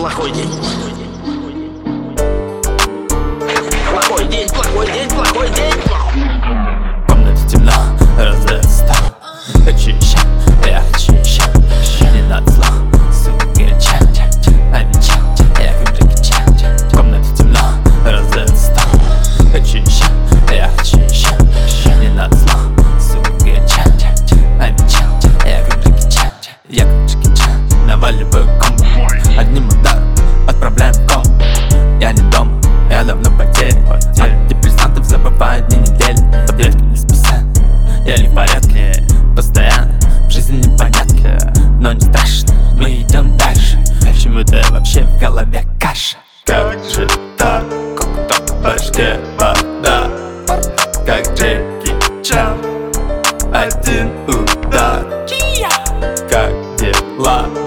плохой день. Плохой день, плохой день, плохой день. В комнате темно, раздается стол. Хочу еще, я хочу еще. Не надо зло, сука горяча. Обещал, я как Джеки Чан. В комнате темно, раздается стол. Хочу еще, я хочу еще. Не надо зло, сука горяча. Обещал, я как Джеки Чан. Я как Джеки Чан, наваливаю комбо. Одним ударом отправляем комбо. Я не дома, я давно потерян. От депрессантов забываю дни недели. Таблетки не спасают, я не в порядке. Постоянно в жизни непонятки, но не страшно, мы идем дальше. Почему-то вообще в голове каша. Как же так, как в башке вода. Как Джеки Чан, один удар. Как дела?